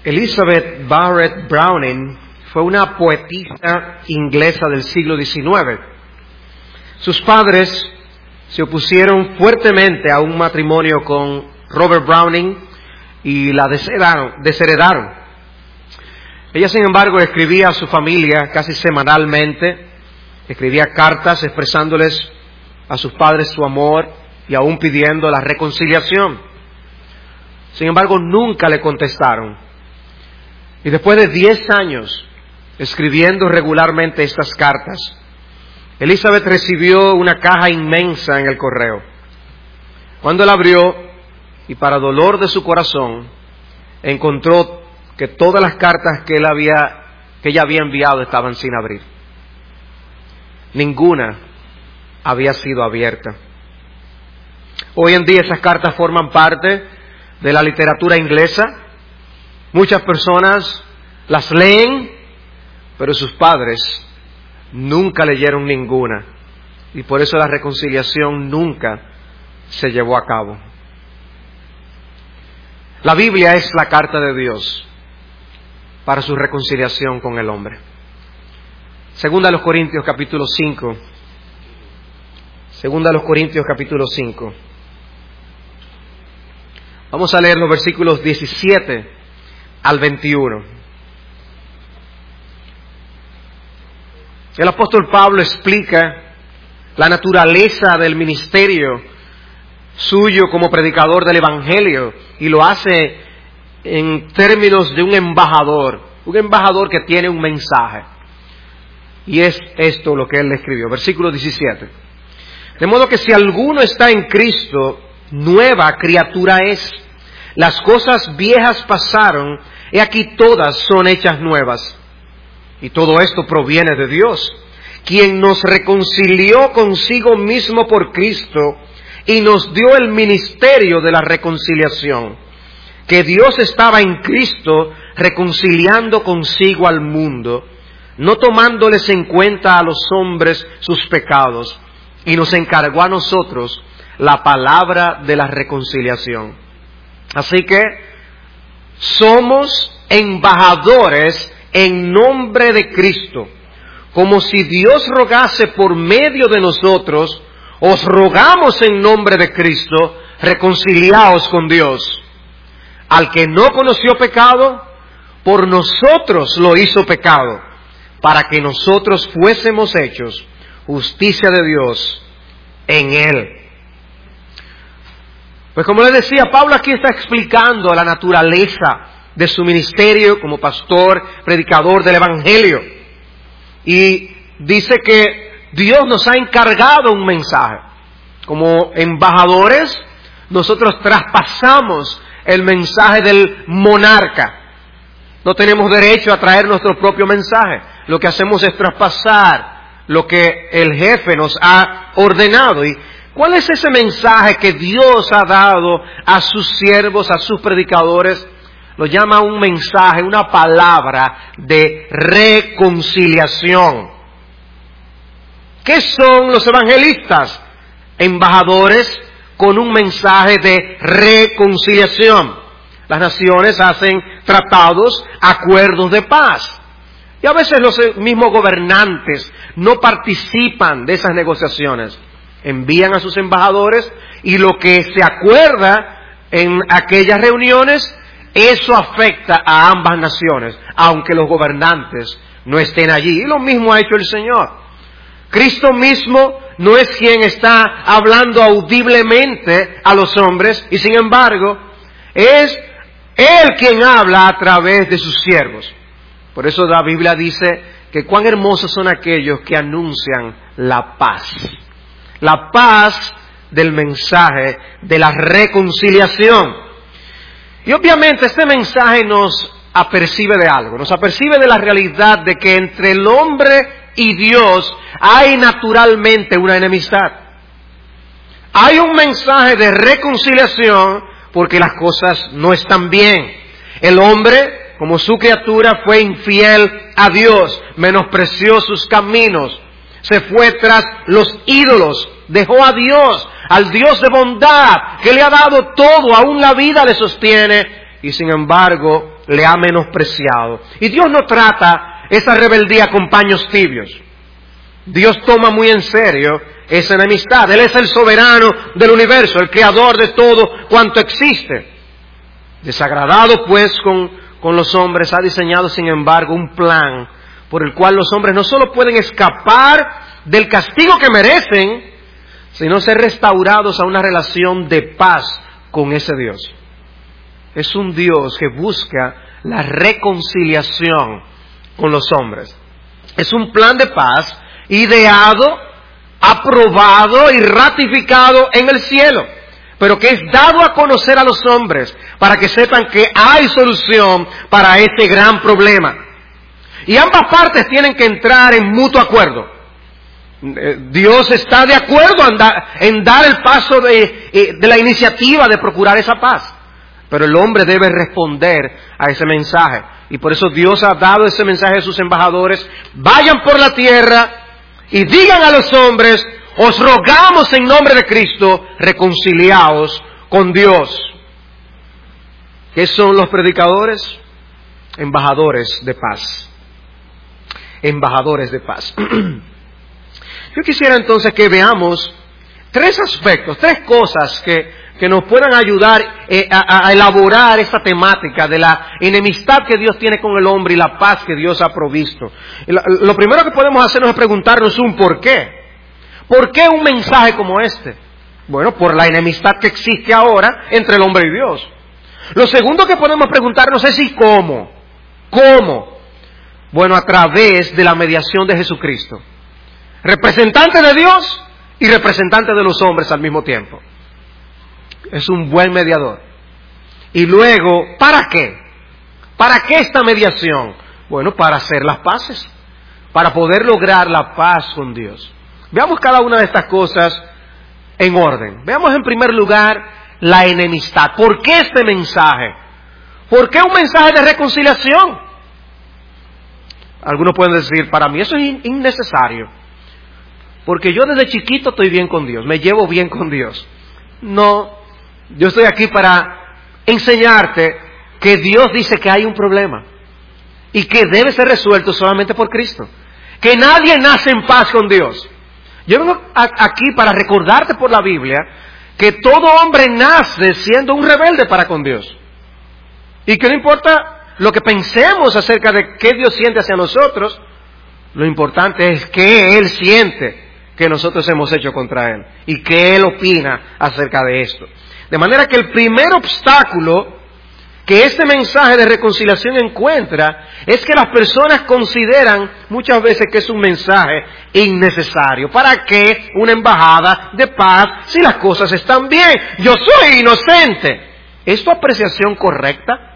Elizabeth Barrett Browning fue una poetisa inglesa del siglo XIX. Sus padres se opusieron fuertemente a un matrimonio con Robert Browning y la desheredaron. Ella, sin embargo, escribía a su familia casi semanalmente, escribía cartas expresándoles a sus padres su amor y aún pidiendo la reconciliación. Sin embargo, nunca le contestaron. Y después de 10 años escribiendo regularmente estas cartas, Elizabeth recibió una caja inmensa en el correo. Cuando la abrió, y para dolor de su corazón, encontró que todas las cartas que ella había enviado estaban sin abrir. Ninguna había sido abierta. Hoy en día esas cartas forman parte de la literatura inglesa. Muchas personas las leen, pero sus padres nunca leyeron ninguna, y por eso la reconciliación nunca se llevó a cabo. La Biblia es la carta de Dios para su reconciliación con el hombre. Segunda a los Corintios capítulo 5. Segunda a los Corintios capítulo 5. Vamos a leer los versículos 17 al 21. El apóstol Pablo explica la naturaleza del ministerio suyo como predicador del Evangelio, y lo hace en términos de un embajador que tiene un mensaje. Y es esto lo que él le escribió. Versículo 17. De modo que si alguno está en Cristo, nueva criatura es. Las cosas viejas pasaron, y aquí todas son hechas nuevas. Y todo esto proviene de Dios, quien nos reconcilió consigo mismo por Cristo y nos dio el ministerio de la reconciliación. Que Dios estaba en Cristo reconciliando consigo al mundo, no tomándoles en cuenta a los hombres sus pecados, y nos encargó a nosotros la palabra de la reconciliación. Así que somos embajadores en nombre de Cristo, como si Dios rogase por medio de nosotros. Os rogamos en nombre de Cristo, reconciliaos con Dios. Al que no conoció pecado, por nosotros lo hizo pecado, para que nosotros fuésemos hechos justicia de Dios en Él. Pues como les decía, Pablo aquí está explicando la naturaleza de su ministerio como pastor, predicador del Evangelio. Y dice que Dios nos ha encargado un mensaje. Como embajadores, nosotros traspasamos el mensaje del monarca. No tenemos derecho a traer nuestro propio mensaje. Lo que hacemos es traspasar lo que el jefe nos ha ordenado. ¿Y cuál es ese mensaje que Dios ha dado a sus siervos, a sus predicadores? Lo llama un mensaje, una palabra de reconciliación. ¿Qué son los evangelistas? Embajadores con un mensaje de reconciliación. Las naciones hacen tratados, acuerdos de paz. Y a veces los mismos gobernantes no participan de esas negociaciones. Envían a sus embajadores y lo que se acuerda en aquellas reuniones, eso afecta a ambas naciones, aunque los gobernantes no estén allí. Y lo mismo ha hecho el Señor. Cristo mismo no es quien está hablando audiblemente a los hombres, y sin embargo, es Él quien habla a través de sus siervos. Por eso la Biblia dice que cuán hermosos son aquellos que anuncian la paz. La paz del mensaje de la reconciliación. Y obviamente este mensaje nos apercibe de algo, nos apercibe de la realidad de que entre el hombre y Dios hay naturalmente una enemistad. Hay un mensaje de reconciliación porque las cosas no están bien. El hombre, como su criatura, fue infiel a Dios, menospreció sus caminos, se fue tras los ídolos, dejó a Dios, al Dios de bondad, que le ha dado todo, aún la vida le sostiene, y sin embargo le ha menospreciado. Y Dios no trata esa rebeldía con paños tibios. Dios toma muy en serio esa enemistad. Él es el soberano del universo, el creador de todo cuanto existe. Desagradado pues con los hombres, ha diseñado sin embargo un plan por el cual los hombres no solo pueden escapar del castigo que merecen, sino ser restaurados a una relación de paz con ese Dios. Es un Dios que busca la reconciliación con los hombres. Es un plan de paz ideado, aprobado y ratificado en el cielo, pero que es dado a conocer a los hombres para que sepan que hay solución para este gran problema. Y ambas partes tienen que entrar en mutuo acuerdo. Dios está de acuerdo en dar el paso de la iniciativa de procurar esa paz, pero el hombre debe responder a ese mensaje. Y por eso Dios ha dado ese mensaje a sus embajadores: vayan por la tierra y digan a los hombres, os rogamos en nombre de Cristo, reconciliaos con Dios. ¿Qué son los predicadores? Embajadores de paz. Embajadores de paz. Yo quisiera entonces que veamos tres aspectos, tres cosas que nos puedan ayudar a elaborar esta temática de la enemistad que Dios tiene con el hombre y la paz que Dios ha provisto. Lo primero que podemos hacernos es preguntarnos un por qué. ¿Por qué un mensaje como este? Bueno, por la enemistad que existe ahora entre el hombre y Dios. Lo segundo que podemos preguntarnos es ¿y cómo? ¿Cómo? Bueno, a través de la mediación de Jesucristo, representante de Dios y representante de los hombres al mismo tiempo. Es un buen mediador. Y luego, ¿para qué? ¿Para qué esta mediación? Bueno, para hacer las paces, para poder lograr la paz con Dios. Veamos cada una de estas cosas en orden. Veamos en primer lugar la enemistad. ¿Por qué este mensaje? ¿Por qué un mensaje de reconciliación? Algunos pueden decir, para mí eso es innecesario, porque yo desde chiquito estoy bien con Dios, me llevo bien con Dios. No, yo estoy aquí para enseñarte que Dios dice que hay un problema y que debe ser resuelto solamente por Cristo, que nadie nace en paz con Dios. Yo vengo aquí para recordarte por la Biblia que todo hombre nace siendo un rebelde para con Dios, y que no importa lo que pensemos acerca de qué Dios siente hacia nosotros, lo importante es que Él siente que nosotros hemos hecho contra Él y que Él opina acerca de esto. De manera que el primer obstáculo que este mensaje de reconciliación encuentra es que las personas consideran muchas veces que es un mensaje innecesario. ¿Para qué una embajada de paz si las cosas están bien? Yo soy inocente. ¿Es tu apreciación correcta?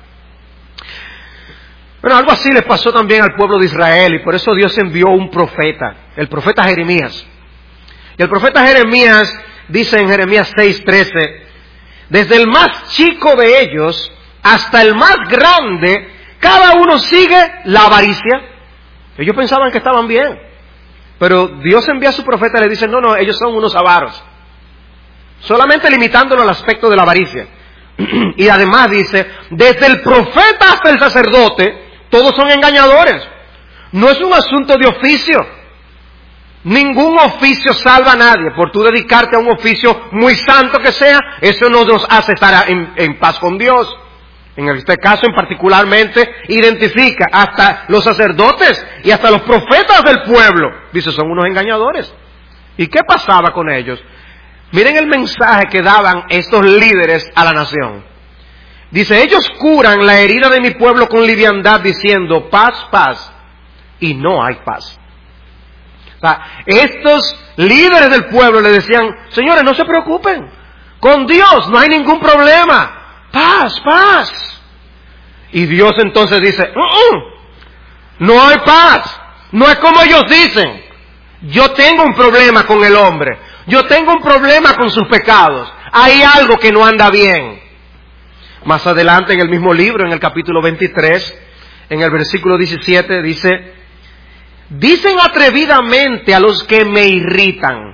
Bueno, algo así les pasó también al pueblo de Israel, y por eso Dios envió un profeta, el profeta Jeremías. Y el profeta Jeremías dice en Jeremías 6:13, desde el más chico de ellos hasta el más grande, cada uno sigue la avaricia. Ellos pensaban que estaban bien, pero Dios envía a su profeta y le dice, no, ellos son unos avaros, solamente limitándolo al aspecto de la avaricia. Y además dice, desde el profeta hasta el sacerdote, todos son engañadores. No es un asunto de oficio. Ningún oficio salva a nadie. Por tú dedicarte a un oficio muy santo que sea, eso no nos hace estar en paz con Dios. En este caso en particularmente identifica hasta los sacerdotes y hasta los profetas del pueblo. Dice, son unos engañadores. ¿Y qué pasaba con ellos? Miren el mensaje que daban estos líderes a la nación. Dice, ellos curan la herida de mi pueblo con liviandad diciendo, paz, paz, y no hay paz. O sea, estos líderes del pueblo le decían, señores, no se preocupen, con Dios no hay ningún problema, paz, paz. Y Dios entonces dice, no hay paz, no es como ellos dicen. Yo tengo un problema con el hombre, yo tengo un problema con sus pecados, hay algo que no anda bien. Más adelante en el mismo libro, en el capítulo 23, en el versículo 17, dice, dicen atrevidamente a los que me irritan,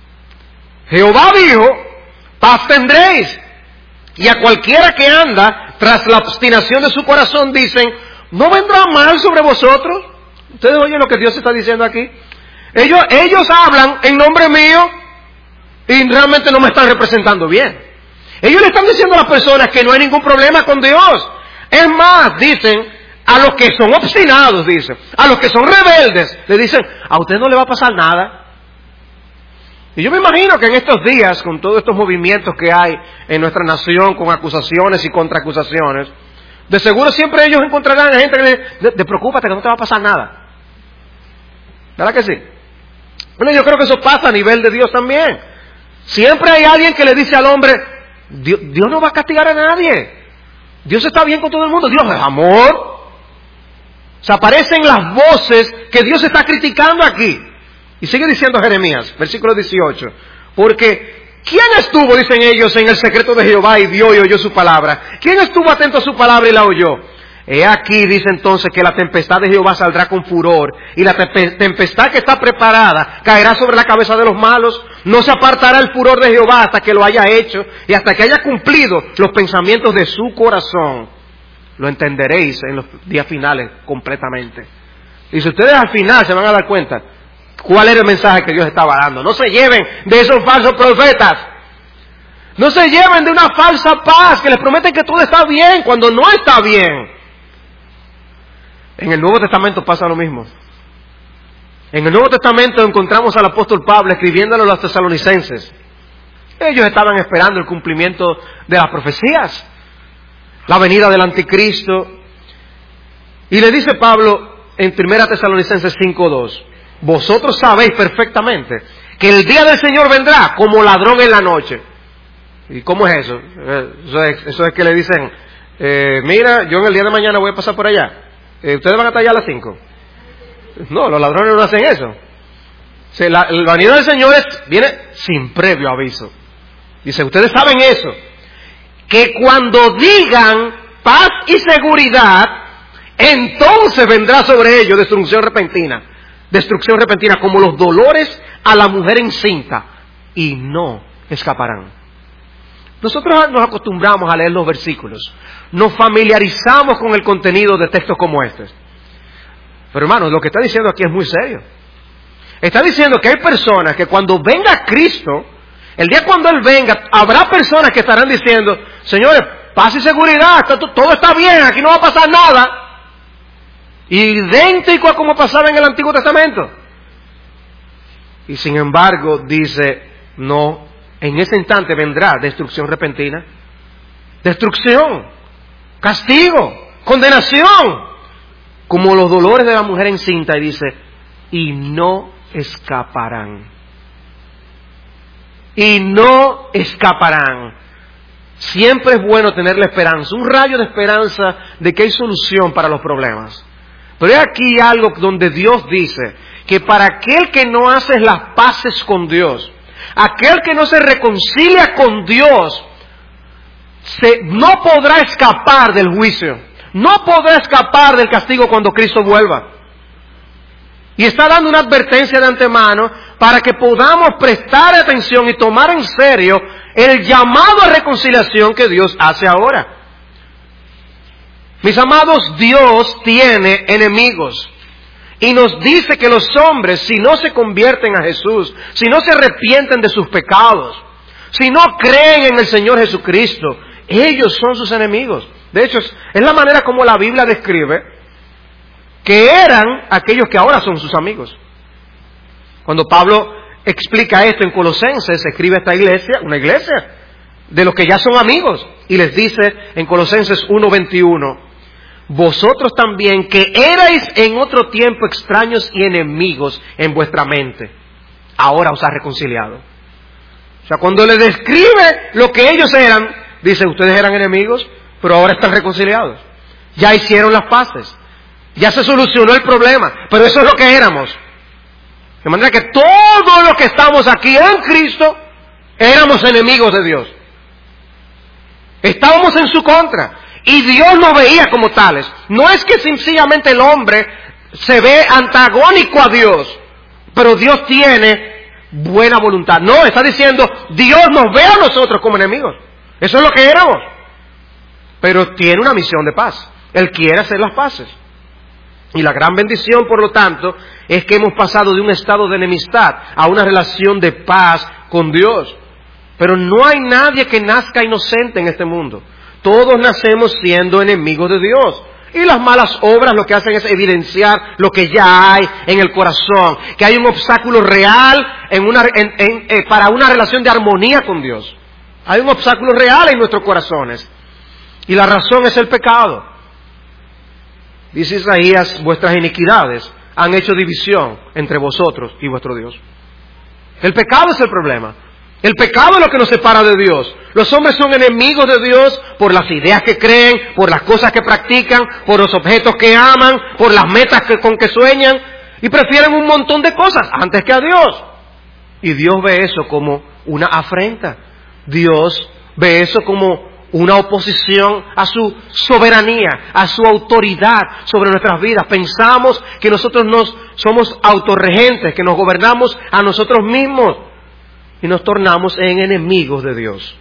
Jehová dijo, paz tendréis, y a cualquiera que anda tras la obstinación de su corazón, dicen, ¿no vendrá mal sobre vosotros? Ustedes oyen lo que Dios está diciendo aquí. Ellos hablan en nombre mío y realmente no me están representando bien. Ellos le están diciendo a las personas que no hay ningún problema con Dios. Es más, dicen, a los que son obstinados, dicen, a los que son rebeldes, le dicen, a usted no le va a pasar nada. Y yo me imagino que en estos días, con todos estos movimientos que hay en nuestra nación, con acusaciones y contraacusaciones, de seguro siempre ellos encontrarán a gente que le dice, preocúpate que no te va a pasar nada. ¿Verdad que sí? Bueno, yo creo que eso pasa a nivel de Dios también. Siempre hay alguien que le dice al hombre, Dios no va a castigar a nadie. Dios está bien con todo el mundo. Dios es amor. Se aparecen las voces que Dios está criticando aquí. Y sigue diciendo Jeremías, versículo 18. Porque, ¿quién estuvo, dicen ellos, en el secreto de Jehová y vio y oyó su palabra? ¿Quién estuvo atento a su palabra y la oyó? He aquí, dice entonces, que la tempestad de Jehová saldrá con furor, y la tempestad que está preparada caerá sobre la cabeza de los malos. No se apartará el furor de Jehová hasta que lo haya hecho, y hasta que haya cumplido los pensamientos de su corazón. Lo entenderéis en los días finales completamente. Y si ustedes al final se van a dar cuenta cuál era el mensaje que Dios estaba dando. No se lleven de esos falsos profetas. No se lleven de una falsa paz que les prometen que todo está bien cuando no está bien. En el Nuevo Testamento pasa lo mismo. En el Nuevo Testamento encontramos al apóstol Pablo escribiéndolo a los tesalonicenses. Ellos estaban esperando el cumplimiento de las profecías, la venida del anticristo. Y le dice Pablo en 1 Tesalonicenses 5:2, vosotros sabéis perfectamente que el día del Señor vendrá como ladrón en la noche. ¿Y cómo es eso? Eso es que le dicen, mira, yo en el día de mañana voy a pasar por allá. ¿Ustedes van a estar allá a las 5? No, los ladrones no hacen eso. O sea, la venida del Señor viene sin previo aviso. Dice, ustedes saben eso, que cuando digan paz y seguridad, entonces vendrá sobre ellos destrucción repentina como los dolores a la mujer encinta, y no escaparán. Nosotros nos acostumbramos a leer los versículos, nos familiarizamos con el contenido de textos como estos. Pero hermanos, lo que está diciendo aquí es muy serio. Está diciendo que hay personas que cuando venga Cristo, el día cuando Él venga, habrá personas que estarán diciendo, señores, paz y seguridad, todo está bien, aquí no va a pasar nada. Idéntico a como pasaba en el Antiguo Testamento. Y sin embargo, dice, no, en ese instante vendrá destrucción repentina, destrucción, castigo, condenación, como los dolores de la mujer encinta, y dice, y no escaparán. Y no escaparán. Siempre es bueno tener la esperanza, un rayo de esperanza de que hay solución para los problemas. Pero hay aquí algo donde Dios dice que para aquel que no hace las paces con Dios, aquel que no se reconcilia con Dios, no podrá escapar del juicio, no podrá escapar del castigo cuando Cristo vuelva. Y está dando una advertencia de antemano para que podamos prestar atención y tomar en serio el llamado a reconciliación que Dios hace ahora. Mis amados, Dios tiene enemigos. Y nos dice que los hombres, si no se convierten a Jesús, si no se arrepienten de sus pecados, si no creen en el Señor Jesucristo, ellos son sus enemigos. De hecho, es la manera como la Biblia describe que eran aquellos que ahora son sus amigos. Cuando Pablo explica esto en Colosenses, escribe a esta iglesia, una iglesia de los que ya son amigos, y les dice en Colosenses 1:21, vosotros también que erais en otro tiempo extraños y enemigos en vuestra mente, ahora os ha reconciliado. O sea, cuando le describe lo que ellos eran, dice, ustedes eran enemigos, pero ahora están reconciliados. Ya hicieron las paces. Ya se solucionó el problema. Pero eso es lo que éramos. De manera que todos los que estamos aquí en Cristo, éramos enemigos de Dios. Estábamos en su contra. Y Dios nos veía como tales. No es que sencillamente el hombre se ve antagónico a Dios, pero Dios tiene buena voluntad. No, está diciendo, Dios nos ve a nosotros como enemigos. Eso es lo que éramos. pero tiene una misión de paz. Él quiere hacer las paces. Y la gran bendición, por lo tanto, es que hemos pasado de un estado de enemistad a una relación de paz con Dios. Pero no hay nadie que nazca inocente en este mundo. Todos nacemos siendo enemigos de Dios. Y las malas obras lo que hacen es evidenciar lo que ya hay en el corazón. Que hay un obstáculo real para una relación de armonía con Dios. Hay un obstáculo real en nuestros corazones. Y la razón es el pecado. Dice Isaías, vuestras iniquidades han hecho división entre vosotros y vuestro Dios. El pecado es el problema. El pecado es lo que nos separa de Dios. Los hombres son enemigos de Dios por las ideas que creen, por las cosas que practican, por los objetos que aman, por las metas con que sueñan, y prefieren un montón de cosas antes que a Dios. Y Dios ve eso como una afrenta. Dios ve eso como una oposición a su soberanía, a su autoridad sobre nuestras vidas. Pensamos que nosotros somos autorregentes, que nos gobernamos a nosotros mismos y nos tornamos en enemigos de Dios.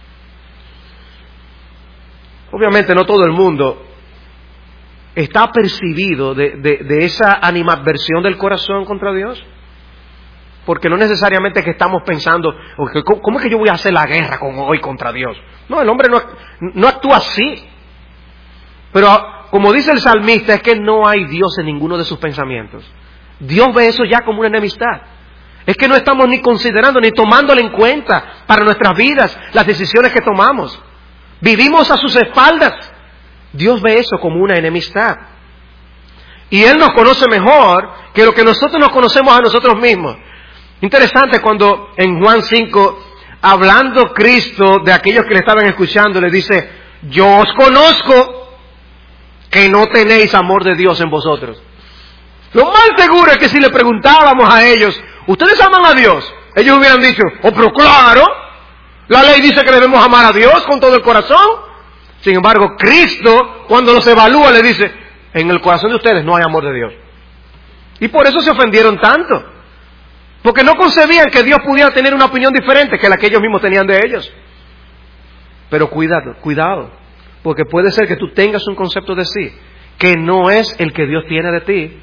Obviamente no todo el mundo está apercibido de esa animadversión del corazón contra Dios. Porque no necesariamente que estamos pensando, ¿cómo es que yo voy a hacer la guerra hoy contra Dios? No, el hombre no actúa así. Pero como dice el salmista, es que no hay Dios en ninguno de sus pensamientos. Dios ve eso ya como una enemistad. Es que no estamos ni considerando, ni tomándole en cuenta para nuestras vidas las decisiones que tomamos. Vivimos a sus espaldas. Dios ve eso como una enemistad. Y Él nos conoce mejor que lo que nosotros nos conocemos a nosotros mismos. Interesante cuando en Juan 5, hablando Cristo de aquellos que le estaban escuchando, le dice, yo os conozco que no tenéis amor de Dios en vosotros. Lo más seguro es que si le preguntábamos a ellos, ¿ustedes aman a Dios? Ellos hubieran dicho, oh, pero claro, la ley dice que debemos amar a Dios con todo el corazón. Sin embargo, Cristo, cuando los evalúa, le dice, en el corazón de ustedes no hay amor de Dios. Y por eso se ofendieron tanto. Porque no concebían que Dios pudiera tener una opinión diferente que la que ellos mismos tenían de ellos. Pero cuidado, porque puede ser que tú tengas un concepto de sí que no es el que Dios tiene de ti.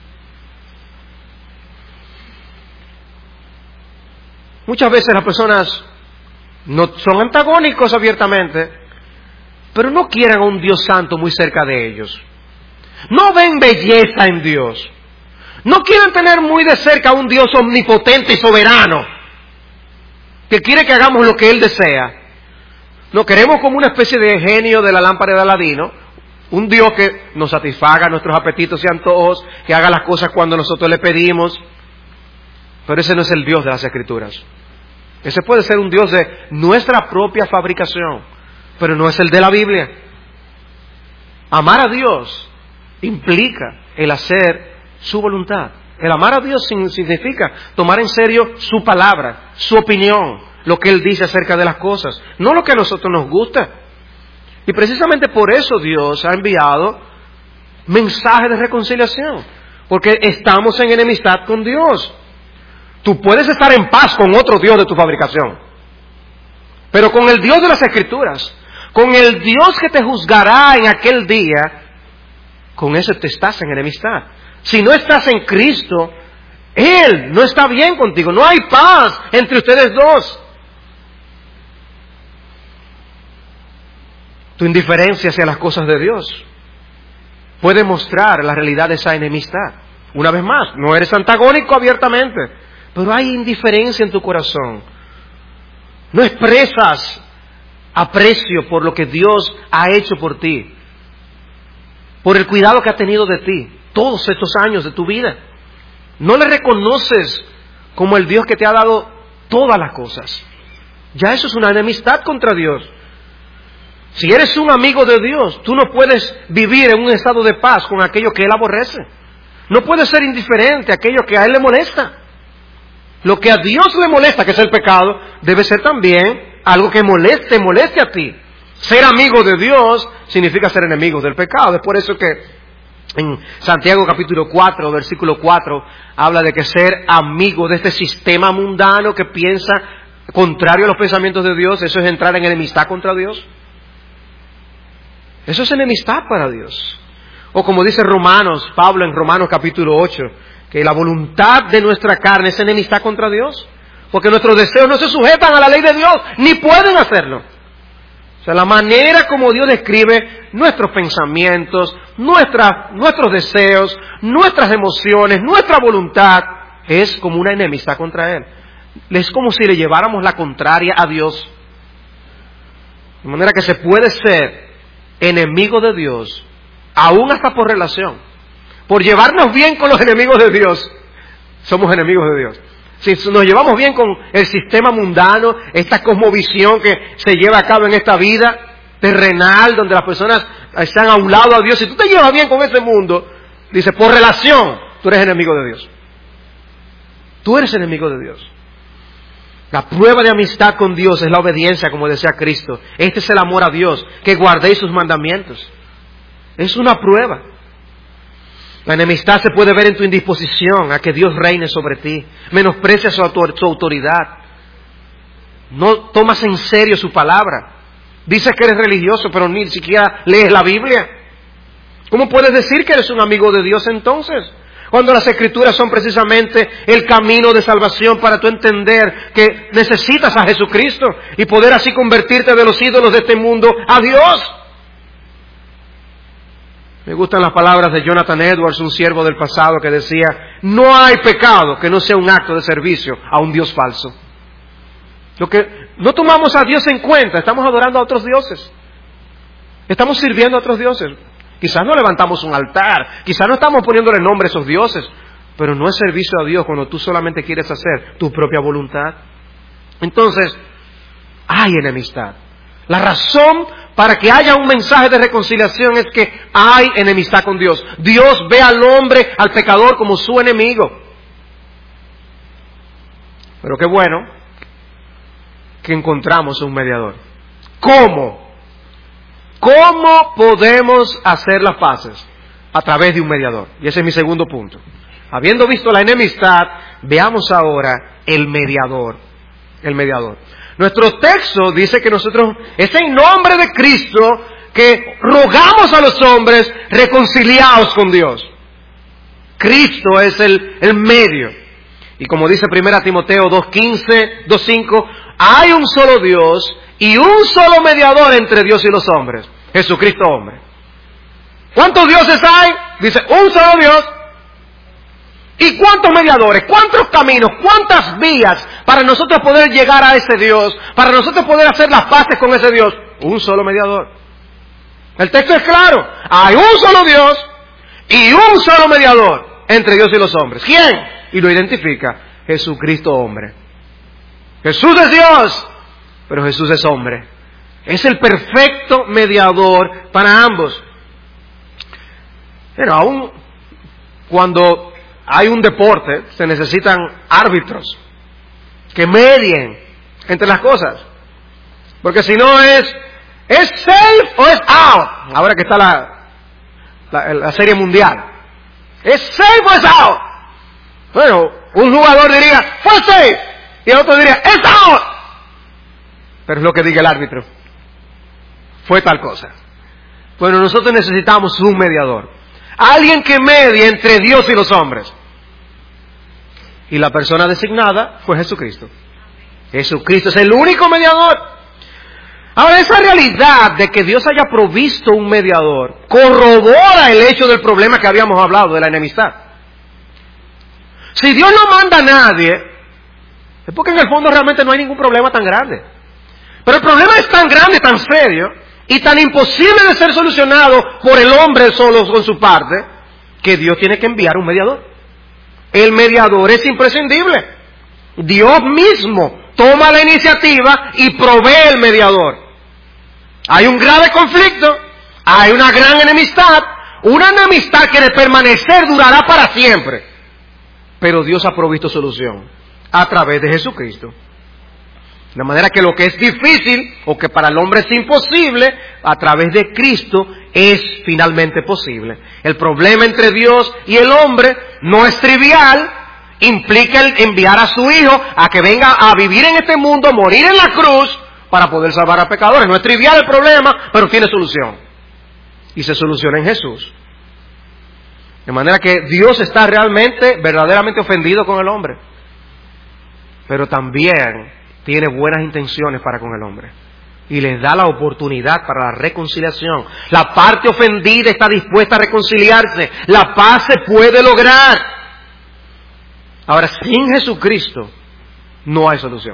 Muchas veces las personas no son antagónicos abiertamente, pero no quieren a un Dios santo muy cerca de ellos. No ven belleza en Dios. No quieren tener muy de cerca a un Dios omnipotente y soberano que quiere que hagamos lo que Él desea. No queremos como una especie de genio de la lámpara de Aladino, un Dios que nos satisfaga nuestros apetitos y antojos, que haga las cosas cuando nosotros le pedimos. Pero ese no es el Dios de las Escrituras. Ese puede ser un Dios de nuestra propia fabricación, pero no es el de la Biblia. Amar a Dios implica el hacer su voluntad. El amar a Dios significa tomar en serio su palabra, su opinión, lo que Él dice acerca de las cosas, no lo que a nosotros nos gusta. Y precisamente por eso Dios ha enviado mensajes de reconciliación, porque estamos en enemistad con Dios. Tú puedes estar en paz con otro Dios de tu fabricación, pero con el Dios de las Escrituras, con el Dios que te juzgará en aquel día, con ese te estás en enemistad. Si no estás en Cristo, Él no está bien contigo. No hay paz entre ustedes dos. Tu indiferencia hacia las cosas de Dios puede mostrar la realidad de esa enemistad. Una vez más, no eres antagónico abiertamente, pero hay indiferencia en tu corazón. No expresas aprecio por lo que Dios ha hecho por ti, por el cuidado que ha tenido de ti todos estos años de tu vida. No le reconoces como el Dios que te ha dado todas las cosas. Ya eso es una enemistad contra Dios. Si eres un amigo de Dios, tú no puedes vivir en un estado de paz con aquello que Él aborrece. No puedes ser indiferente a aquello que a Él le molesta. Lo que a Dios le molesta, que es el pecado, debe ser también algo que moleste a ti. Ser amigo de Dios significa ser enemigo del pecado. Es por eso que en Santiago capítulo 4, versículo 4, habla de que ser amigo de este sistema mundano que piensa contrario a los pensamientos de Dios, eso es entrar en enemistad contra Dios. Eso es enemistad para Dios. O como dice Pablo en Romanos capítulo 8, que la voluntad de nuestra carne es enemistad contra Dios. Porque nuestros deseos no se sujetan a la ley de Dios, ni pueden hacerlo. O sea, la manera como Dios describe nuestros pensamientos, nuestros deseos, nuestras emociones, nuestra voluntad, es como una enemistad contra Él. Es como si le lleváramos la contraria a Dios. De manera que se puede ser enemigo de Dios, aún hasta por relación. Por llevarnos bien con los enemigos de Dios, somos enemigos de Dios. Si nos llevamos bien con el sistema mundano, esta cosmovisión que se lleva a cabo en esta vida terrenal, donde las personas están a un lado a Dios, si tú te llevas bien con ese mundo, dice, por relación, tú eres enemigo de Dios. Tú eres enemigo de Dios. La prueba de amistad con Dios es la obediencia, como decía Cristo. Este es el amor a Dios, que guardéis sus mandamientos. Es una prueba. La enemistad se puede ver en tu indisposición a que Dios reine sobre ti. Menosprecias su autoridad. No tomas en serio su palabra. Dices que eres religioso, pero ni siquiera lees la Biblia. ¿Cómo puedes decir que eres un amigo de Dios entonces? Cuando las Escrituras son precisamente el camino de salvación para tú entender que necesitas a Jesucristo y poder así convertirte de los ídolos de este mundo a Dios. Me gustan las palabras de Jonathan Edwards, un siervo del pasado, que decía, no hay pecado que no sea un acto de servicio a un Dios falso. Lo que no tomamos a Dios en cuenta, estamos adorando a otros dioses. Estamos sirviendo a otros dioses. Quizás no levantamos un altar, quizás no estamos poniéndole nombre a esos dioses, pero no es servicio a Dios cuando tú solamente quieres hacer tu propia voluntad. Entonces, hay enemistad. La razón para que haya un mensaje de reconciliación es que hay enemistad con Dios. Dios ve al hombre, al pecador, como su enemigo. Pero qué bueno que encontramos un mediador. ¿Cómo? ¿Cómo podemos hacer las paces? A través de un mediador. Y ese es mi segundo punto. Habiendo visto la enemistad, veamos ahora el mediador. El mediador. Nuestro texto dice que nosotros, es en nombre de Cristo que rogamos a los hombres reconciliados con Dios. Cristo es el medio. Y como dice 1 Timoteo 2:15, 2:5, hay un solo Dios y un solo mediador entre Dios y los hombres, Jesucristo hombre. ¿Cuántos dioses hay? Dice, un solo Dios. ¿Y cuántos mediadores? ¿Cuántos caminos? ¿Cuántas vías para nosotros poder llegar a ese Dios? Para nosotros poder hacer las paces con ese Dios. Un solo mediador. El texto es claro. Hay un solo Dios y un solo mediador entre Dios y los hombres. ¿Quién? Y lo identifica. Jesucristo hombre. Jesús es Dios, pero Jesús es hombre. Es el perfecto mediador para ambos. Pero aún cuando hay un deporte, se necesitan árbitros que medien entre las cosas. Porque si no ¿es safe o es out? Ahora que está la serie mundial. ¿Es safe o es out? Bueno, un jugador diría, fue safe. Y el otro diría, es out. Pero es lo que diga el árbitro. Fue tal cosa. Bueno, nosotros necesitamos un mediador. Alguien que medie entre Dios y los hombres. Y la persona designada fue Jesucristo. Jesucristo es el único mediador. Ahora, esa realidad de que Dios haya provisto un mediador corrobora el hecho del problema que habíamos hablado, de la enemistad. Si Dios no manda a nadie, es porque en el fondo realmente no hay ningún problema tan grande. Pero el problema es tan grande, tan serio, y tan imposible de ser solucionado por el hombre solo con su parte, que Dios tiene que enviar un mediador. El mediador es imprescindible. Dios mismo toma la iniciativa y provee el mediador. Hay un grave conflicto, hay una gran enemistad, una enemistad que de permanecer durará para siempre. Pero Dios ha provisto solución a través de Jesucristo. De manera que lo que es difícil, o que para el hombre es imposible, a través de Cristo es finalmente posible. El problema entre Dios y el hombre no es trivial, implica el enviar a su Hijo a que venga a vivir en este mundo, morir en la cruz, para poder salvar a pecadores. No es trivial el problema, pero tiene solución. y se soluciona en Jesús. De manera que Dios está verdaderamente ofendido con el hombre, pero también tiene buenas intenciones para con el hombre y les da la oportunidad para la reconciliación. La parte ofendida está dispuesta a reconciliarse. La paz se puede lograr. Ahora, sin Jesucristo no hay solución.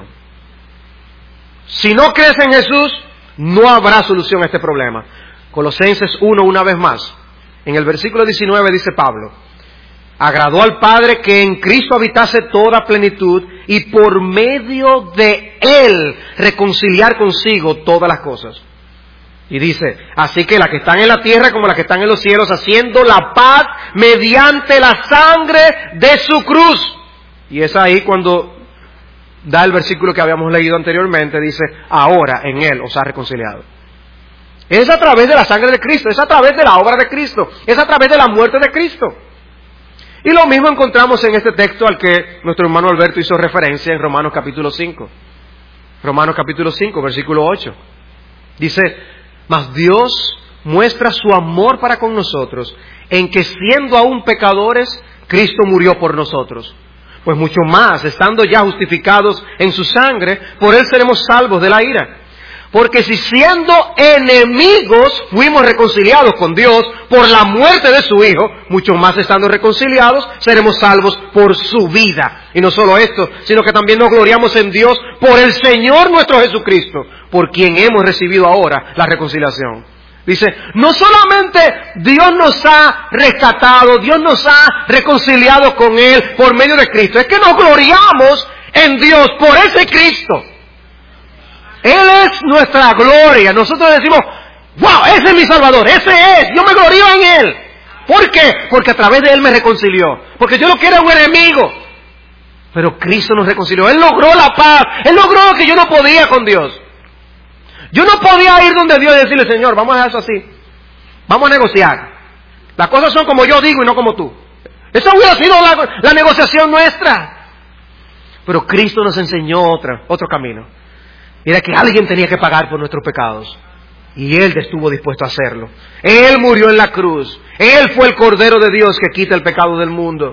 Si no crees en Jesús, no habrá solución a este problema. Colosenses 1, una vez más. En el versículo 19 dice Pablo: agradó al Padre que en Cristo habitase toda plenitud y por medio de Él reconciliar consigo todas las cosas. Y dice, así que las que están en la tierra como las que están en los cielos, haciendo la paz mediante la sangre de su cruz. Y es ahí cuando da el versículo que habíamos leído anteriormente, dice, ahora en Él os ha reconciliado. Es a través de la sangre de Cristo, es a través de la obra de Cristo, es a través de la muerte de Cristo. Y lo mismo encontramos en este texto al que nuestro hermano Alberto hizo referencia en Romanos capítulo 5. Romanos capítulo 5, versículo 8. Dice, mas Dios muestra su amor para con nosotros, en que siendo aún pecadores, Cristo murió por nosotros. Pues mucho más, estando ya justificados en su sangre, por Él seremos salvos de la ira. Porque si siendo enemigos fuimos reconciliados con Dios por la muerte de su Hijo, mucho más estando reconciliados seremos salvos por su vida. Y no solo esto, sino que también nos gloriamos en Dios por el Señor nuestro Jesucristo, por quien hemos recibido ahora la reconciliación. Dice, no solamente Dios nos ha rescatado, Dios nos ha reconciliado con Él por medio de Cristo, es que nos gloriamos en Dios por ese Cristo. Él es nuestra gloria. Nosotros decimos, wow, ese es mi Salvador, ese es, yo me glorío en Él. ¿Por qué? Porque a través de Él me reconcilió. Porque yo lo que era un enemigo, pero Cristo nos reconcilió. Él logró la paz, Él logró lo que yo no podía con Dios. Yo no podía ir donde Dios y decirle, Señor, vamos a dejar eso así, vamos a negociar. Las cosas son como yo digo y no como tú. Esa hubiera sido la negociación nuestra. Pero Cristo nos enseñó otro camino. Era que alguien tenía que pagar por nuestros pecados. Y Él estuvo dispuesto a hacerlo. Él murió en la cruz. Él fue el Cordero de Dios que quita el pecado del mundo.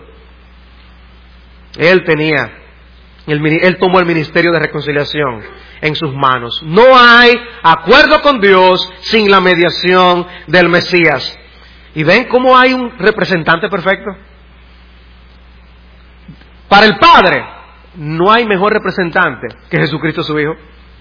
Él tomó el ministerio de reconciliación en sus manos. No hay acuerdo con Dios sin la mediación del Mesías. ¿Y ven cómo hay un representante perfecto? Para el Padre no hay mejor representante que Jesucristo su Hijo.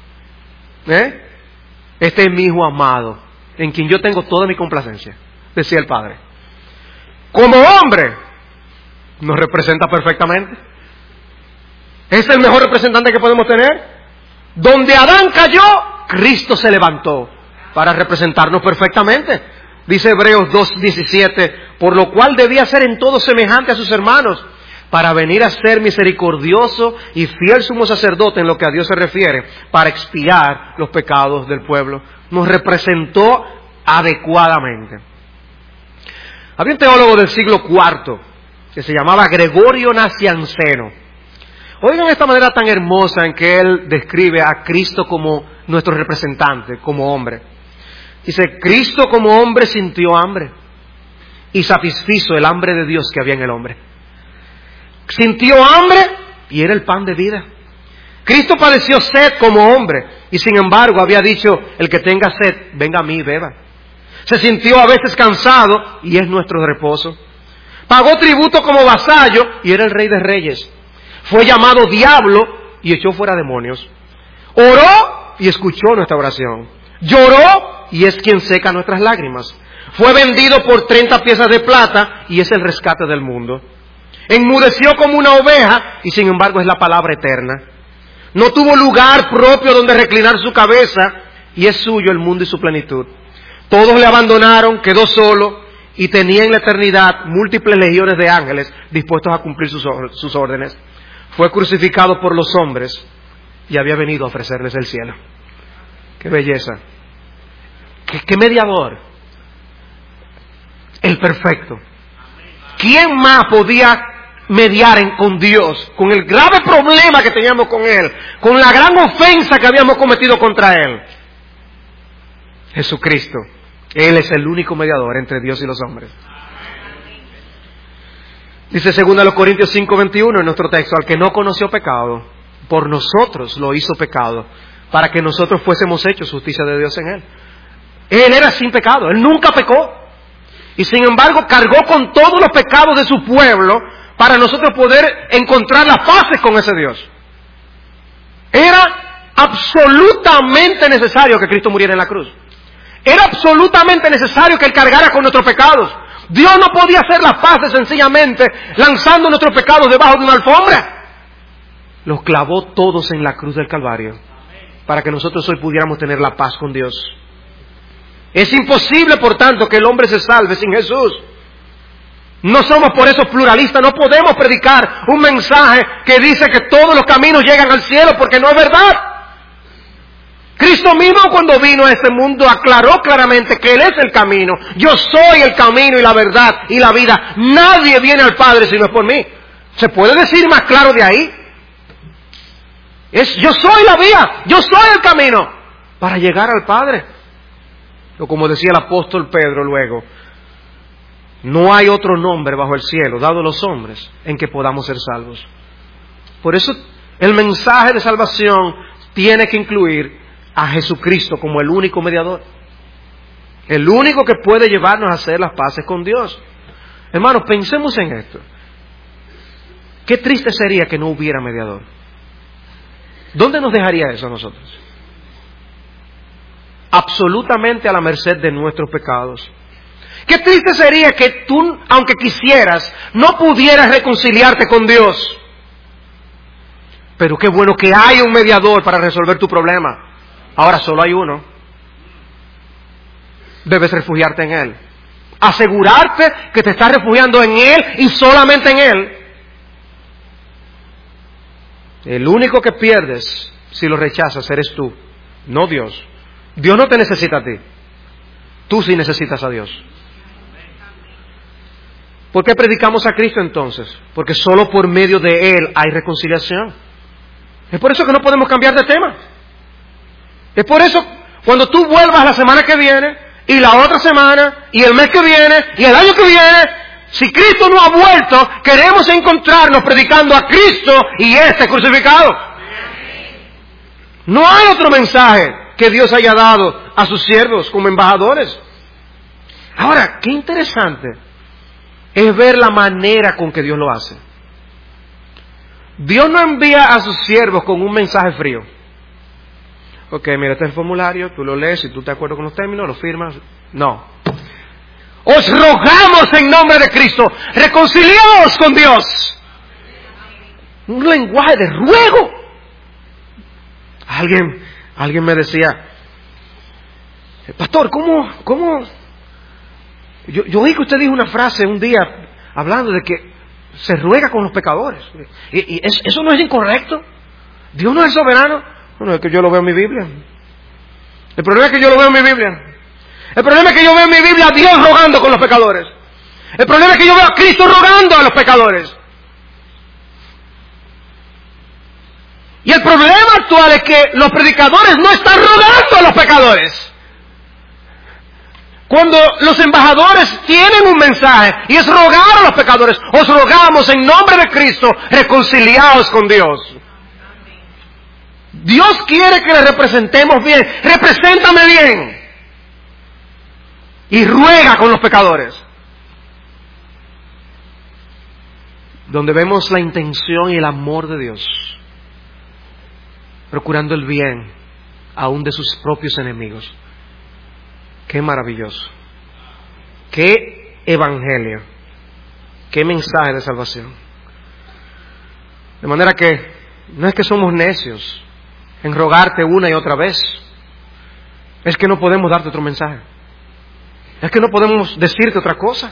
Este es mi Hijo amado, en quien yo tengo toda mi complacencia, decía el Padre. Como hombre, nos representa perfectamente. Es el mejor representante que podemos tener. Donde Adán cayó, Cristo se levantó para representarnos perfectamente. Dice Hebreos 2:17, por lo cual debía ser en todo semejante a sus hermanos, para venir a ser misericordioso y fiel sumo sacerdote en lo que a Dios se refiere, para expiar los pecados del pueblo. Nos representó adecuadamente. Había un teólogo del siglo IV que se llamaba Gregorio Nacianceno. Oigan esta manera tan hermosa en que él describe a Cristo como nuestro representante, como hombre. Dice, Cristo como hombre sintió hambre y satisfizo el hambre de Dios que había en el hombre. Sintió hambre y era el pan de vida. Cristo padeció sed como hombre y sin embargo había dicho, el que tenga sed, venga a mí y beba. Se sintió a veces cansado y es nuestro reposo. Pagó tributo como vasallo y era el Rey de Reyes. Fue llamado diablo y echó fuera demonios. Oró y escuchó nuestra oración. Lloró y es quien seca nuestras lágrimas. Fue vendido por 30 piezas de plata y es el rescate del mundo. Enmudeció como una oveja y sin embargo es la palabra eterna. No tuvo lugar propio donde reclinar su cabeza y es suyo el mundo y su plenitud. Todos le abandonaron, quedó solo y tenía en la eternidad múltiples legiones de ángeles dispuestos a cumplir sus órdenes. Fue crucificado por los hombres y había venido a ofrecerles el cielo. ¡Qué belleza! ¡Qué mediador! El perfecto. ¿Quién más podía mediar con Dios, con el grave problema que teníamos con Él, con la gran ofensa que habíamos cometido contra Él? Jesucristo. Él es el único mediador entre Dios y los hombres. Dice 2 Corintios 5:21 en nuestro texto: al que no conoció pecado, por nosotros lo hizo pecado, para que nosotros fuésemos hechos justicia de Dios en Él. Él era sin pecado, Él nunca pecó. Y sin embargo cargó con todos los pecados de su pueblo para nosotros poder encontrar las paces con ese Dios. Era absolutamente necesario que Cristo muriera en la cruz. Era absolutamente necesario que Él cargara con nuestros pecados. Dios no podía hacer las paces sencillamente lanzando nuestros pecados debajo de una alfombra. Los clavó todos en la cruz del Calvario para que nosotros hoy pudiéramos tener la paz con Dios. Es imposible, por tanto, que el hombre se salve sin Jesús. No somos por eso pluralistas, no podemos predicar un mensaje que dice que todos los caminos llegan al cielo, porque no es verdad. Cristo mismo, cuando vino a este mundo, aclaró claramente que Él es el camino. Yo soy el camino y la verdad y la vida. Nadie viene al Padre si no es por mí. ¿Se puede decir más claro de ahí? Yo soy la vía, yo soy el camino para llegar al Padre. O como decía el apóstol Pedro luego: no hay otro nombre bajo el cielo dado a los hombres en que podamos ser salvos. Por eso el mensaje de salvación tiene que incluir a Jesucristo como el único mediador, el único que puede llevarnos a hacer las paces con Dios. Hermanos, pensemos en esto. Qué triste sería que no hubiera mediador. ¿Dónde nos dejaría eso a nosotros? Absolutamente a la merced de nuestros pecados. Qué triste sería que tú, aunque quisieras, no pudieras reconciliarte con Dios. Pero qué bueno que hay un mediador para resolver tu problema. Ahora solo hay uno. Debes refugiarte en Él. Asegurarte que te estás refugiando en Él y solamente en Él. El único que pierdes si lo rechazas eres tú, no Dios. Dios no te necesita a ti. Tú sí necesitas a Dios. ¿Por qué predicamos a Cristo entonces? Porque solo por medio de Él hay reconciliación. Es por eso que no podemos cambiar de tema. Es por eso, cuando tú vuelvas la semana que viene, y la otra semana, y el mes que viene, y el año que viene, si Cristo no ha vuelto, queremos encontrarnos predicando a Cristo y este crucificado. No hay otro mensaje que Dios haya dado a sus siervos como embajadores. Ahora, qué interesante es ver la manera con que Dios lo hace. Dios no envía a sus siervos con un mensaje frío. Ok, mira, este es el formulario, tú lo lees, si tú te acuerdas con los términos, lo firmas. No. Os rogamos en nombre de Cristo, reconciliaos con Dios. Un lenguaje de ruego. Alguien me decía: pastor, ¿cómo? Yo oí que usted dijo una frase un día hablando de que se ruega con los pecadores. Y eso no es incorrecto. Dios no es soberano. Bueno, es que yo lo veo en mi Biblia. El problema es que yo lo veo en mi Biblia. El problema es que yo veo en mi Biblia a Dios rogando con los pecadores. El problema es que yo veo a Cristo rogando a los pecadores. Y el problema actual es que los predicadores no están rogando a los pecadores. Cuando los embajadores tienen un mensaje y es rogar a los pecadores: os rogamos en nombre de Cristo, reconciliaos con Dios. Dios quiere que le representemos bien. Represéntame bien. Y ruega con los pecadores. Donde vemos la intención y el amor de Dios, procurando el bien aún de sus propios enemigos. Qué maravilloso. Qué evangelio. Qué mensaje de salvación. De manera que no es que somos necios en rogarte una y otra vez. Es que no podemos darte otro mensaje. Es que no podemos decirte otra cosa.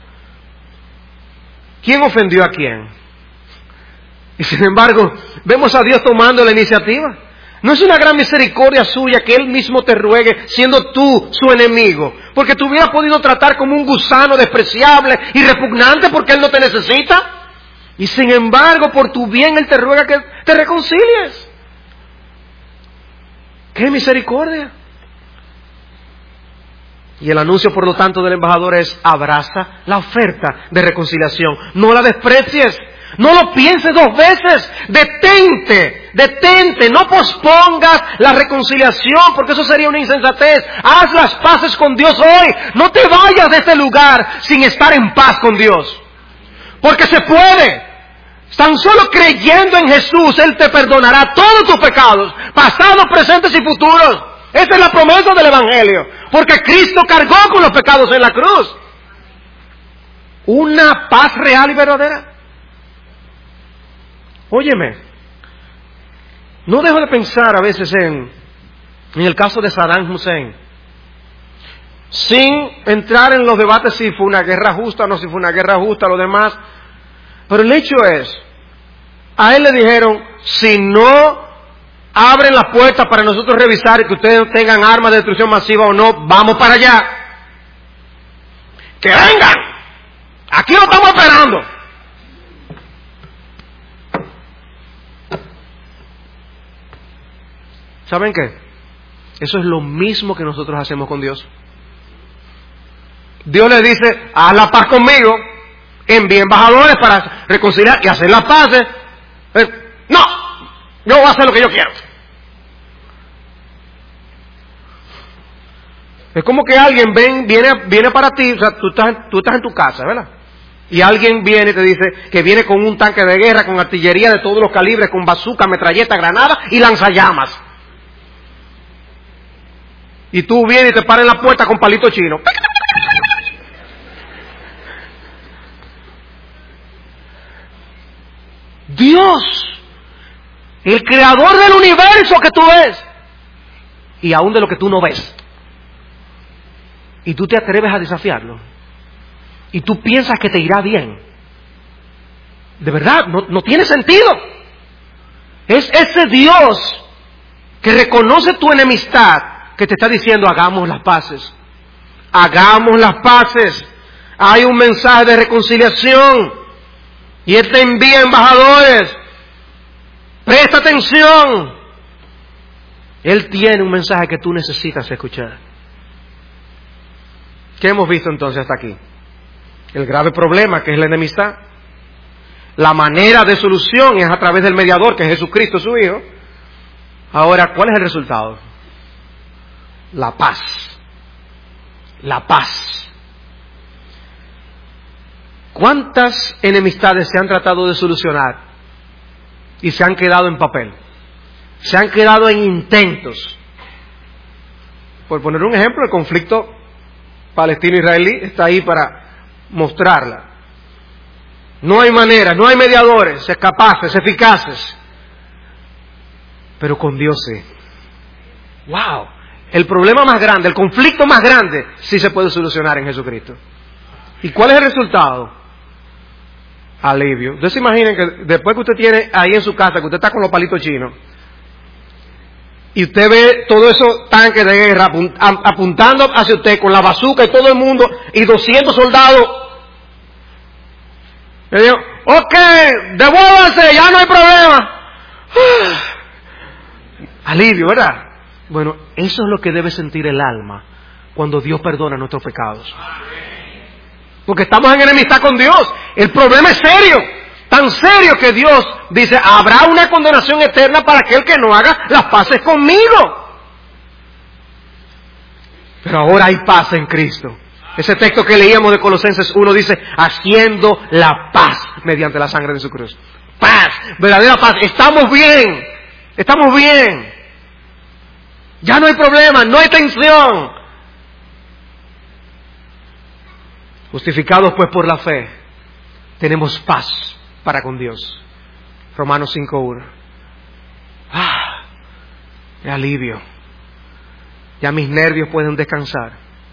¿Quién ofendió a quién? Y sin embargo, vemos a Dios tomando la iniciativa. ¿No es una gran misericordia suya que Él mismo te ruegue, siendo tú su enemigo? Porque te hubiera podido tratar como un gusano despreciable y repugnante porque Él no te necesita. Y sin embargo, por tu bien Él te ruega que te reconcilies. ¡Qué misericordia! Y el anuncio, por lo tanto, del embajador es: abraza la oferta de reconciliación. No la desprecies. No lo pienses dos veces. Detente. No pospongas la reconciliación, porque eso sería una insensatez. Haz las paces con Dios hoy. No te vayas de este lugar sin estar en paz con Dios. Porque se puede. Tan solo creyendo en Jesús, Él te perdonará todos tus pecados, pasados, presentes y futuros. Esa es la promesa del Evangelio. Porque Cristo cargó con los pecados en la cruz. Una paz real y verdadera. Óyeme, no dejo de pensar a veces en el caso de Saddam Hussein, sin entrar en los debates si fue una guerra justa o no, si fue una guerra justa, lo demás, pero el hecho es, a él le dijeron: si no abren las puertas para nosotros revisar y que ustedes tengan armas de destrucción masiva o no, vamos para allá. ¡Que vengan! Aquí lo estamos esperando. ¿Saben qué? Eso es lo mismo que nosotros hacemos con Dios. Dios le dice: haz la paz conmigo, envíe embajadores para reconciliar y hacer las paces. No, yo voy a hacer lo que yo quiero. Es como que alguien viene para ti, o sea, tú estás en tu casa, ¿verdad? Y alguien viene y te dice que viene con un tanque de guerra, con artillería de todos los calibres, con bazooka, metralleta, granada y lanzallamas. Y tú vienes y te paras en la puerta con palito chino. Dios, el creador del universo que tú ves, y aún de lo que tú no ves. Y tú te atreves a desafiarlo. Y tú piensas que te irá bien. De verdad, no tiene sentido. Es ese Dios que reconoce tu enemistad, que te está diciendo: hagamos las paces. Hagamos las paces. Hay un mensaje de reconciliación. Y Él te envía embajadores. Presta atención. Él tiene un mensaje que tú necesitas escuchar. ¿Qué hemos visto entonces hasta aquí? El grave problema, que es la enemistad. La manera de solución es a través del mediador, que es Jesucristo, su Hijo. Ahora, ¿cuál es el resultado? La paz. La paz. ¿Cuántas enemistades se han tratado de solucionar y se han quedado en papel? Se han quedado en intentos. Por poner un ejemplo, el conflicto palestino-israelí está ahí para mostrarla. No hay manera, no hay mediadores capaces, eficaces. Pero con Dios sí. ¡Wow! El problema más grande, el conflicto más grande, sí se puede solucionar en Jesucristo. ¿Y cuál es el resultado? Alivio. Ustedes se imaginen que después que usted tiene ahí en su casa, que usted está con los palitos chinos, y usted ve todos esos tanques de guerra apuntando hacia usted con la bazooka y todo el mundo, y 200 soldados. Le digo: ok, devuélvanse, ya no hay problema. Alivio, ¿verdad? Bueno, eso es lo que debe sentir el alma cuando Dios perdona nuestros pecados. Porque estamos en enemistad con Dios. El problema es serio. Tan serio que Dios dice: habrá una condenación eterna para aquel que no haga las paces conmigo. Pero ahora hay paz en Cristo. Ese texto que leíamos de Colosenses 1 dice: haciendo la paz mediante la sangre de su cruz. Paz, verdadera paz. Estamos bien. Estamos bien. Ya no hay problema, no hay tensión. Justificados pues por la fe, tenemos paz para con Dios. Romanos 5:1. ¡Qué alivio! Ya mis nervios pueden descansar.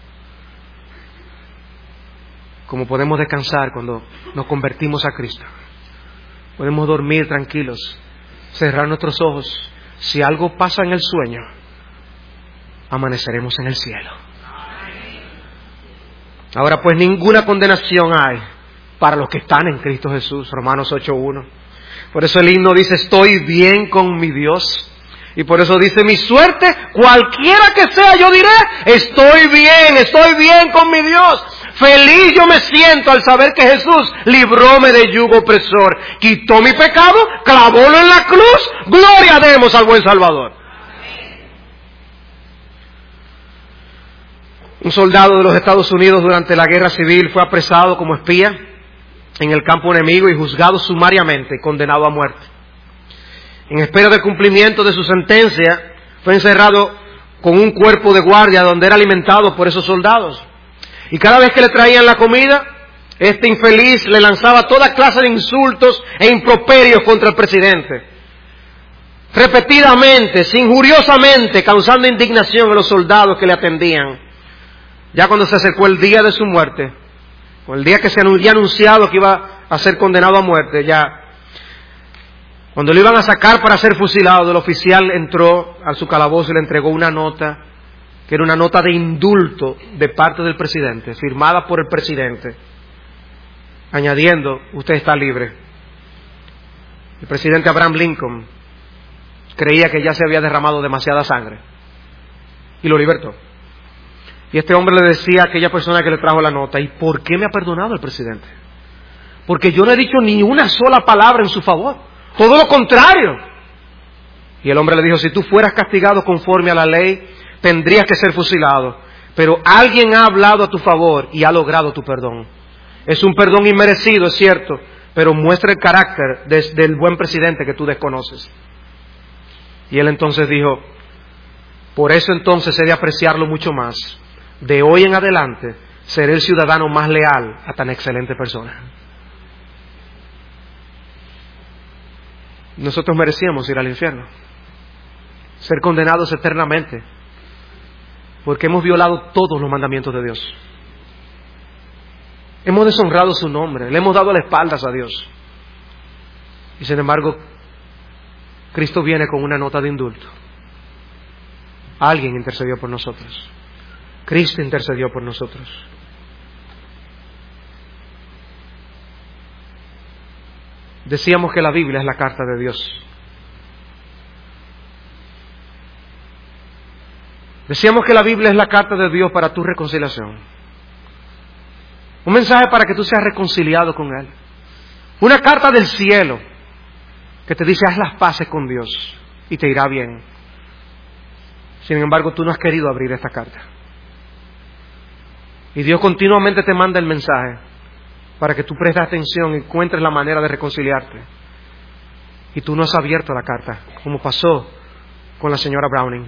Como podemos descansar cuando nos convertimos a Cristo. Podemos dormir tranquilos, cerrar nuestros ojos. Si algo pasa en el sueño, amaneceremos en el cielo. Ahora pues ninguna condenación hay para los que están en Cristo Jesús. Romanos 8:1. Por eso el himno dice: estoy bien con mi Dios. Y por eso dice, mi suerte, cualquiera que sea, yo diré, estoy bien con mi Dios. Feliz yo me siento al saber que Jesús libróme de yugo opresor, quitó mi pecado, clavólo en la cruz, gloria demos al buen Salvador. Un soldado de los Estados Unidos durante la guerra civil fue apresado como espía en el campo enemigo y juzgado sumariamente, condenado a muerte. En espera del cumplimiento de su sentencia, fue encerrado con un cuerpo de guardia donde era alimentado por esos soldados. Y cada vez que le traían la comida, este infeliz le lanzaba toda clase de insultos e improperios contra el presidente. Repetidamente, injuriosamente, causando indignación a los soldados que le atendían. Ya cuando se acercó el día de su muerte, o el día que se había anunciado que iba a ser condenado a muerte, ya cuando lo iban a sacar para ser fusilado, el oficial entró a su calabozo y le entregó una nota, que era una nota de indulto de parte del presidente, firmada por el presidente, añadiendo, usted está libre. El presidente Abraham Lincoln creía que ya se había derramado demasiada sangre y lo libertó. Y este hombre le decía a aquella persona que le trajo la nota, ¿y por qué me ha perdonado el presidente? Porque yo no he dicho ni una sola palabra en su favor, todo lo contrario. Y el hombre le dijo, si tú fueras castigado conforme a la ley, tendrías que ser fusilado, pero alguien ha hablado a tu favor y ha logrado tu perdón. Es un perdón inmerecido, es cierto, pero muestra el carácter del buen presidente que tú desconoces. Y él entonces dijo, por eso entonces he de apreciarlo mucho más. De hoy en adelante seré el ciudadano más leal a tan excelente persona. Nosotros merecíamos ir al infierno, ser condenados eternamente, porque hemos violado todos los mandamientos de Dios. Hemos deshonrado su nombre, le hemos dado las espaldas a Dios. Y sin embargo, Cristo viene con una nota de indulto. Alguien intercedió por nosotros. Cristo intercedió por nosotros. Decíamos que la Biblia es la carta de Dios. Decíamos que la Biblia es la carta de Dios para tu reconciliación. Un mensaje para que tú seas reconciliado con Él. Una carta del cielo que te dice haz las paces con Dios y te irá bien. Sin embargo, tú no has querido abrir esta carta. Y Dios continuamente te manda el mensaje para que tú prestes atención y encuentres la manera de reconciliarte. Y tú no has abierto la carta, como pasó con la señora Browning.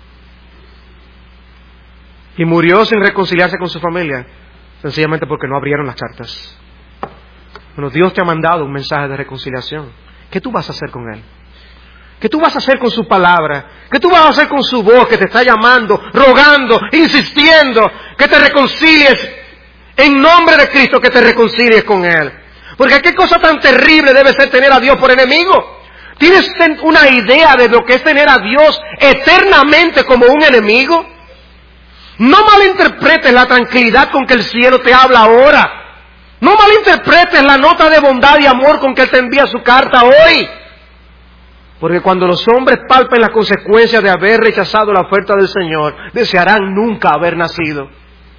Y murió sin reconciliarse con su familia, sencillamente porque no abrieron las cartas. Bueno, Dios te ha mandado un mensaje de reconciliación. ¿Qué tú vas a hacer con Él? ¿Qué tú vas a hacer con su palabra? ¿Qué tú vas a hacer con su voz que te está llamando, rogando, insistiendo, que te reconcilies en nombre de Cristo, que te reconcilies con Él? Porque qué cosa tan terrible debe ser tener a Dios por enemigo. ¿Tienes una idea de lo que es tener a Dios eternamente como un enemigo? No malinterpretes la tranquilidad con que el cielo te habla ahora. No malinterpretes la nota de bondad y amor con que Él te envía su carta hoy. Porque cuando los hombres palpen las consecuencias de haber rechazado la oferta del Señor, desearán nunca haber nacido.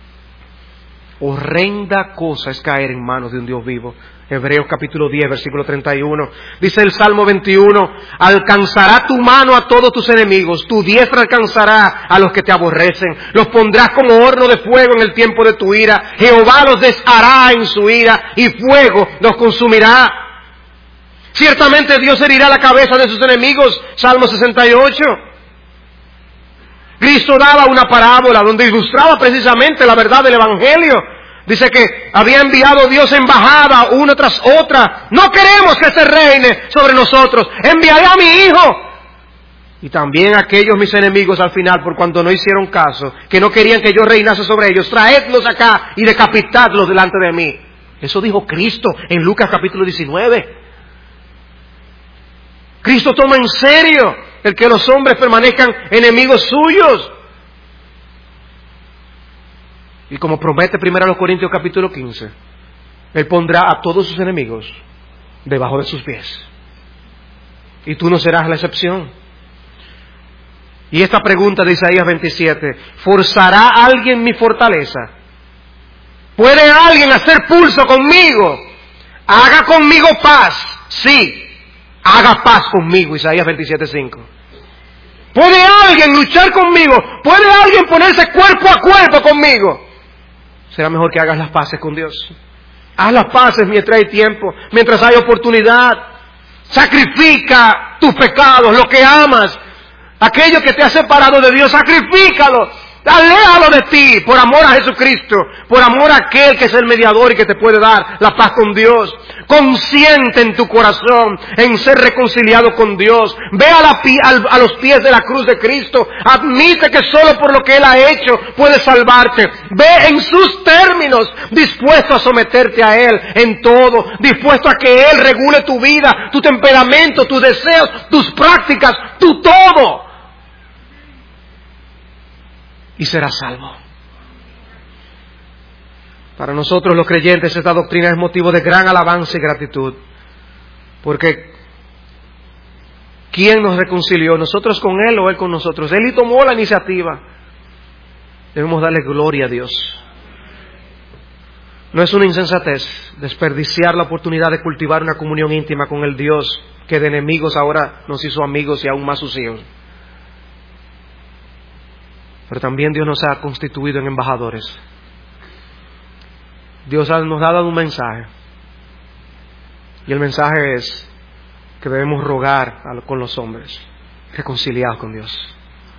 Horrenda cosa es caer en manos de un Dios vivo. Hebreos capítulo 10, versículo 31. Dice el Salmo 21, alcanzará tu mano a todos tus enemigos, tu diestra alcanzará a los que te aborrecen. Los pondrás como horno de fuego en el tiempo de tu ira. Jehová los deshará en su ira y fuego los consumirá. Ciertamente Dios herirá la cabeza de sus enemigos. Salmo 68. Cristo daba una parábola donde ilustraba precisamente la verdad del Evangelio. Dice que había enviado Dios embajada una tras otra. No queremos que se reine sobre nosotros. Enviaré a mi Hijo. Y también aquellos mis enemigos al final, por cuando no hicieron caso, que no querían que yo reinase sobre ellos, traedlos acá y decapitadlos delante de mí. Eso dijo Cristo en Lucas capítulo 19. Cristo toma en serio el que los hombres permanezcan enemigos suyos. Y como promete 1 Corintios capítulo 15, Él pondrá a todos sus enemigos debajo de sus pies. Y tú no serás la excepción. Y esta pregunta de Isaías 27, ¿forzará alguien mi fortaleza? ¿Puede alguien hacer pulso conmigo? ¿Haga conmigo paz? Sí, haga paz conmigo, Isaías 27:5. ¿Puede alguien luchar conmigo? ¿Puede alguien ponerse cuerpo a cuerpo conmigo? Será mejor que hagas las paces con Dios. Haz las paces mientras hay tiempo, mientras hay oportunidad. Sacrifica tus pecados, lo que amas, aquello que te ha separado de Dios, sacrifícalo. Aléjalo de ti, por amor a Jesucristo, por amor a aquel que es el mediador y que te puede dar la paz con Dios. Consciente en tu corazón en ser reconciliado con Dios. Ve a los pies de la cruz de Cristo. Admite que solo por lo que Él ha hecho puede salvarte. Ve en sus términos, dispuesto a someterte a Él en todo, dispuesto a que Él regule tu vida, tu temperamento, tus deseos, tus prácticas, tu todo. Y serás salvo. Para nosotros los creyentes esta doctrina es motivo de gran alabanza y gratitud. Porque ¿quién nos reconcilió? ¿Nosotros con Él o Él con nosotros? Él tomó la iniciativa. Debemos darle gloria a Dios. No es una insensatez desperdiciar la oportunidad de cultivar una comunión íntima con el Dios que de enemigos ahora nos hizo amigos y aún más sus hijos. Pero también Dios nos ha constituido en embajadores. Dios nos ha dado un mensaje. Y el mensaje es que debemos rogar con los hombres, reconciliados con Dios.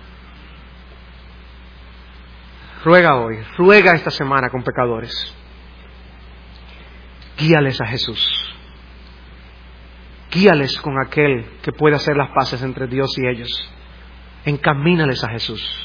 Ruega hoy, ruega esta semana con pecadores. Guíales a Jesús. Guíales con aquel que puede hacer las paces entre Dios y ellos. Encamínales a Jesús.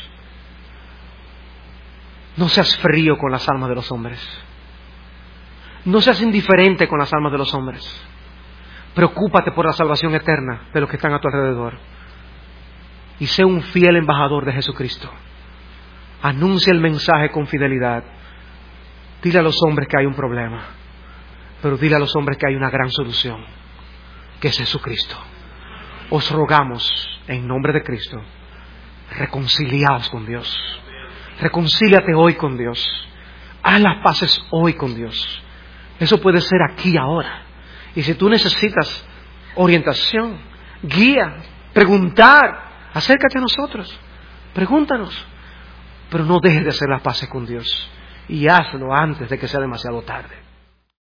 No seas frío con las almas de los hombres. No seas indiferente con las almas de los hombres. Preocúpate por la salvación eterna de los que están a tu alrededor. Y sé un fiel embajador de Jesucristo. Anuncia el mensaje con fidelidad. Dile a los hombres que hay un problema, pero dile a los hombres que hay una gran solución, que es Jesucristo. Os rogamos en nombre de Cristo, reconciliaos con Dios. Reconcíliate hoy con Dios. Haz las paces hoy con Dios. Eso puede ser aquí, ahora. Y si tú necesitas orientación, guía, preguntar, acércate a nosotros. Pregúntanos. Pero no dejes de hacer las paces con Dios. Y hazlo antes de que sea demasiado tarde.